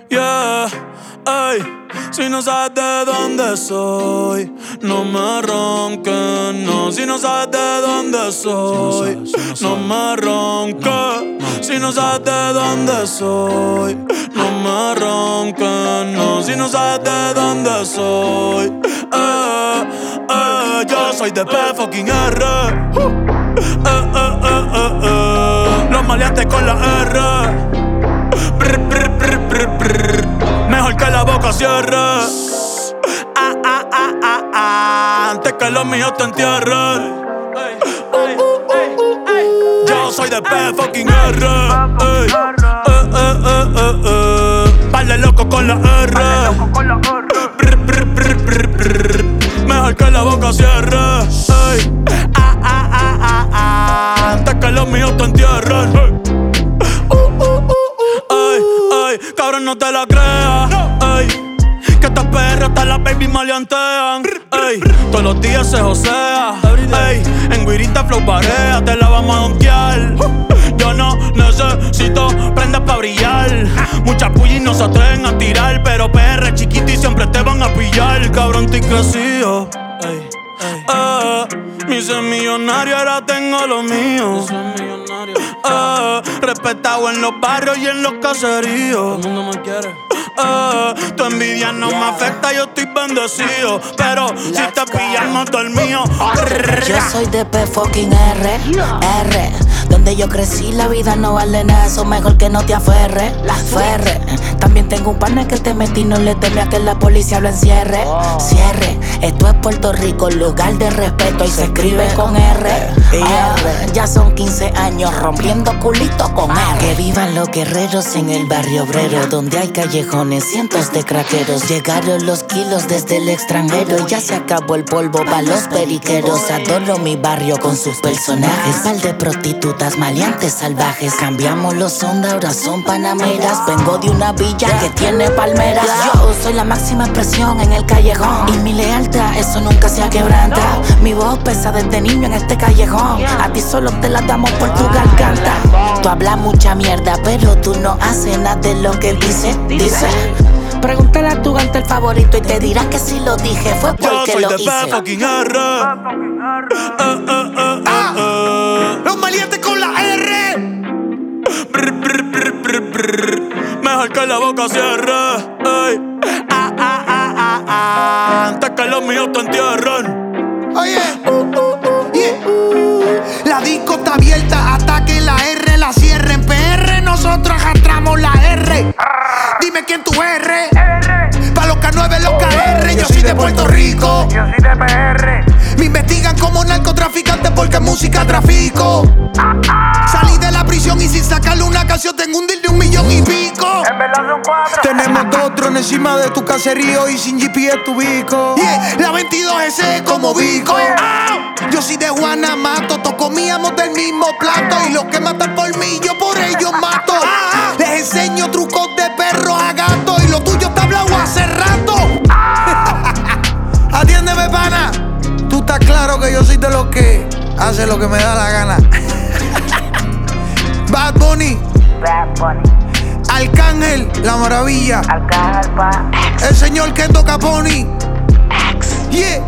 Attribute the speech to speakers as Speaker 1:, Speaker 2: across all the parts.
Speaker 1: Yeah, ey, si no sabes de dónde soy, no me ronques, no. Si no sabes de dónde soy, no me ronques. Si no sabes de dónde soy, no me ronques, no. Si no sabes de dónde soy, yo soy de P fucking R. Los maleantes con la R. Mejor que la boca cierre. Antes que los míos te entierren. Yo soy de P fucking R. Vale loco con la R. Mejor que la boca cierre. Antes que los míos te entierren. Cabrón, no te la creas, ey, que estas perras hasta las baby maleantean, ey, todos los días se josea, ey, en Guirita flow parea, te la vamos a donkear. Yo no necesito prendas pa' brillar, muchas pullis no se atreven a tirar, pero PR chiquito y siempre te van a pillar, cabrón, estoy crecido, ey. Mi ser millonario, ahora tengo lo mío. Respetado en los barrios y en los caseríos. Todo el mundo me quiere. Tu envidia no me afecta, yo estoy bendecido. Pero si te pillamos dormido.
Speaker 2: Yo soy de P fucking R. Donde yo crecí la vida no vale nada, eso mejor que no te aferre. Ferre. También tengo un partner que te metí, no le teme a que la policía lo encierre. Cierre. Esto es Puerto Rico, lugar de respeto y se escribe con R. Ya son 15 años rompiendo culito con R. Que vivan los guerreros en el barrio obrero, donde hay callejones, cientos de craqueros. Llegaron los kilos desde el extranjero y ya se acabó el polvo pa' los periqueros. Adoro mi barrio con sus personajes, par de prostitutas, maleantes salvajes. Cambiamos los ondas, ahora son panameras. Vengo de una villa que tiene palmeras. Yo soy la máxima expresión en el callejón y mi lealtad, eso nunca se ha quebrantado. Mi voz pesa desde niño en este callejón. A ti solo te la damos por tu garganta. Tú hablas mucha mierda, pero tú no haces nada de lo que dices. Pregúntale a tu gante el favorito y te dirá que si lo dije fue porque lo hice.
Speaker 1: Yo soy de P fucking R.
Speaker 3: Los maleantes con la R.
Speaker 1: Mejor que la boca cierre, ey. Antes que los míos te entierren.
Speaker 3: Oye, la disco está abierta hasta que la R la cierren. PR, nosotros arrastramos la R. Dime quién tú eres. Pa' los K9, los KR. Yo soy de Puerto Rico.
Speaker 4: Yo soy de PR.
Speaker 3: Me investigan como narcotraficante porque en música trafico. Salí de la prisión y sin sacarle una canción tengo un deal de 1,5 millones.
Speaker 4: En verdad son 4.
Speaker 3: Tenemos 2 drones encima de tu caserío y sin GPS tu bico. La 22S como bico. Yo soy de Guanamato, todos comíamos del mismo plato y los que matan por mí, yo por ellos mato. Les enseño trucos de perro a gato y lo tuyo está hablado hace rato. Atiéndeme, pana. Tú estás claro que yo soy de los que hace lo que me da la gana. Bad Bunny, Arcángel, la maravilla.
Speaker 4: Arcángel pa.
Speaker 3: El señor Kendo Caponi. Yeah.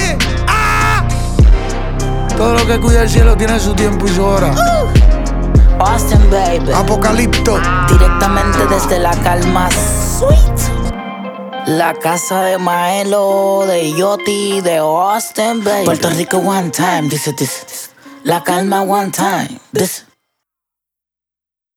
Speaker 3: Todo lo que cuida el cielo tiene su tiempo y su hora.
Speaker 2: Austin, baby.
Speaker 3: Apocalipto.
Speaker 2: Directamente desde la calma Sweet. La casa de Maelo, de Yoti, de Austin, baby. Puerto Rico one time, this. La calma one time, this.